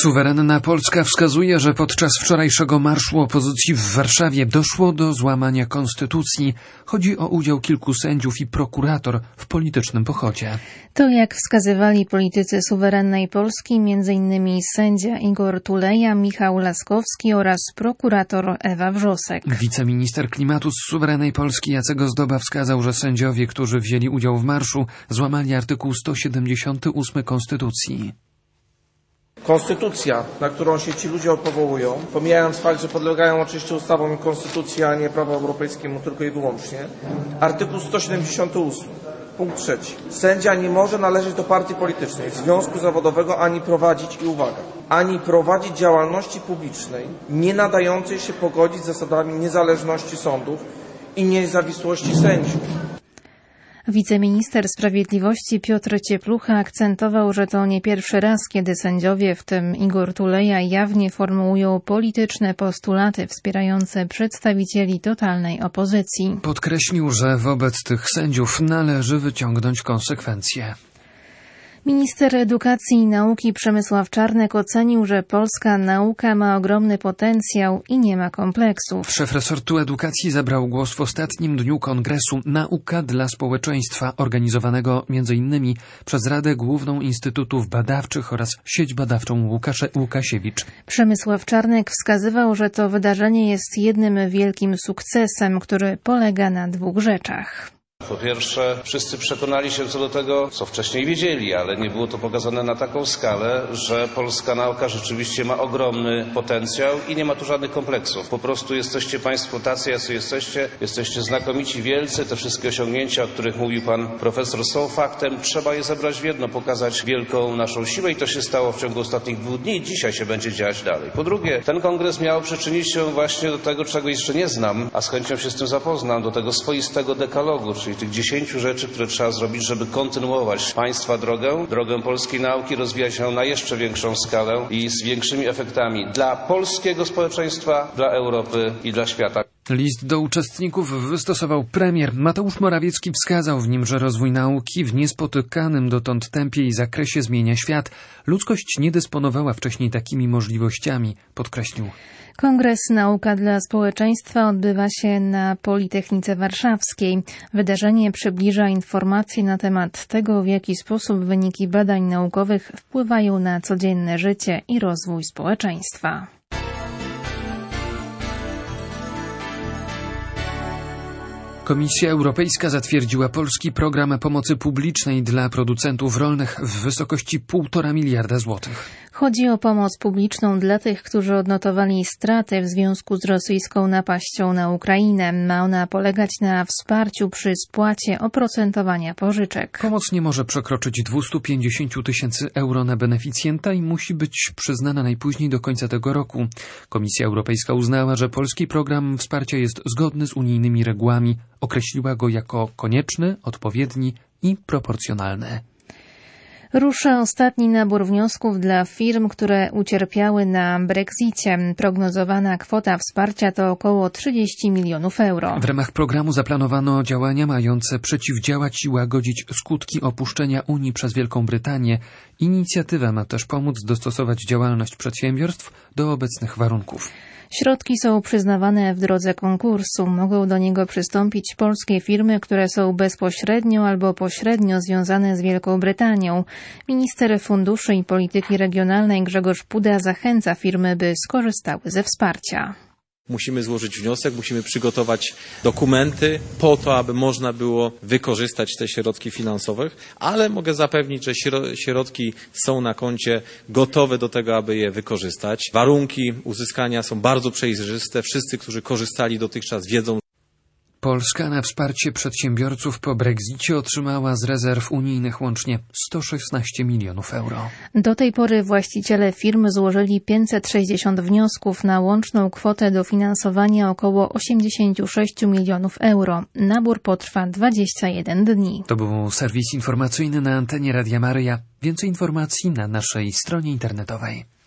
Suwerenna Polska wskazuje, że podczas wczorajszego marszu opozycji w Warszawie doszło do złamania konstytucji. Chodzi o udział kilku sędziów i prokurator w politycznym pochodzie. To, jak wskazywali politycy Suwerennej Polski, m.in. sędzia Igor Tuleja, Michał Laskowski oraz prokurator Ewa Wrzosek. Wiceminister klimatu z Suwerennej Polski Jacek Ozdoba wskazał, że sędziowie, którzy wzięli udział w marszu, złamali artykuł 178 Konstytucji. Konstytucja, na którą się ci ludzie powołują, pomijając fakt, że podlegają oczywiście ustawom i konstytucji, a nie prawu europejskiemu tylko i wyłącznie, artykuł 178, punkt 3. Sędzia nie może należeć do partii politycznej, związku zawodowego, ani prowadzić działalności publicznej nie nadającej się pogodzić z zasadami niezależności sądów i niezawisłości sędziów. Wiceminister Sprawiedliwości Piotr Cieplucha akcentował, że to nie pierwszy raz, kiedy sędziowie, w tym Igor Tuleja, jawnie formułują polityczne postulaty wspierające przedstawicieli totalnej opozycji. Podkreślił, że wobec tych sędziów należy wyciągnąć konsekwencje. Minister Edukacji i Nauki Przemysław Czarnek ocenił, że polska nauka ma ogromny potencjał i nie ma kompleksów. Szef resortu edukacji zabrał głos w ostatnim dniu kongresu Nauka dla społeczeństwa, organizowanego m.in. przez Radę Główną Instytutów Badawczych oraz sieć badawczą Łukasiewicz. Przemysław Czarnek wskazywał, że to wydarzenie jest jednym wielkim sukcesem, który polega na dwóch rzeczach. Po pierwsze, wszyscy przekonali się co do tego, co wcześniej wiedzieli, ale nie było to pokazane na taką skalę, że polska nauka rzeczywiście ma ogromny potencjał i nie ma tu żadnych kompleksów. Po prostu jesteście Państwo tacy, jacy jesteście znakomici, wielcy. Te wszystkie osiągnięcia, o których mówił Pan Profesor, są faktem. Trzeba je zebrać w jedno, pokazać wielką naszą siłę i to się stało w ciągu ostatnich 2 dni i dzisiaj się będzie dziać dalej. Po drugie, ten kongres miał przyczynić się właśnie do tego, czego jeszcze nie znam, a z chęcią się z tym zapoznam, do tego swoistego dekalogu, czyli tych 10 rzeczy, które trzeba zrobić, żeby kontynuować Państwa drogę polskiej nauki, rozwijać ją na jeszcze większą skalę i z większymi efektami dla polskiego społeczeństwa, dla Europy i dla świata. List do uczestników wystosował premier. Mateusz Morawiecki wskazał w nim, że rozwój nauki w niespotykanym dotąd tempie i zakresie zmienia świat. Ludzkość nie dysponowała wcześniej takimi możliwościami, podkreślił. Kongres Nauka dla Społeczeństwa odbywa się na Politechnice Warszawskiej. Wydarzenie przybliża informacje na temat tego, w jaki sposób wyniki badań naukowych wpływają na codzienne życie i rozwój społeczeństwa. Komisja Europejska zatwierdziła polski program pomocy publicznej dla producentów rolnych w wysokości 1,5 miliarda złotych. Chodzi o pomoc publiczną dla tych, którzy odnotowali straty w związku z rosyjską napaścią na Ukrainę. Ma ona polegać na wsparciu przy spłacie oprocentowania pożyczek. Pomoc nie może przekroczyć 250 000 euro na beneficjenta i musi być przyznana najpóźniej do końca tego roku. Komisja Europejska uznała, że polski program wsparcia jest zgodny z unijnymi regułami. Określiła go jako konieczny, odpowiedni i proporcjonalny. Rusza ostatni nabór wniosków dla firm, które ucierpiały na Brexicie. Prognozowana kwota wsparcia to około 30 milionów euro. W ramach programu zaplanowano działania mające przeciwdziałać i łagodzić skutki opuszczenia Unii przez Wielką Brytanię. Inicjatywa ma też pomóc dostosować działalność przedsiębiorstw do obecnych warunków. Środki są przyznawane w drodze konkursu. Mogą do niego przystąpić polskie firmy, które są bezpośrednio albo pośrednio związane z Wielką Brytanią. Minister Funduszy i Polityki Regionalnej Grzegorz Puda zachęca firmy, by skorzystały ze wsparcia. Musimy złożyć wniosek, musimy przygotować dokumenty po to, aby można było wykorzystać te środki finansowe, ale mogę zapewnić, że środki są na koncie gotowe do tego, aby je wykorzystać. Warunki uzyskania są bardzo przejrzyste. Wszyscy, którzy korzystali dotychczas, wiedzą. Polska na wsparcie przedsiębiorców po Brexicie otrzymała z rezerw unijnych łącznie 116 milionów euro. Do tej pory właściciele firm złożyli 560 wniosków na łączną kwotę dofinansowania około 86 milionów euro. Nabór potrwa 21 dni. To był serwis informacyjny na antenie Radia Maryja. Więcej informacji na naszej stronie internetowej.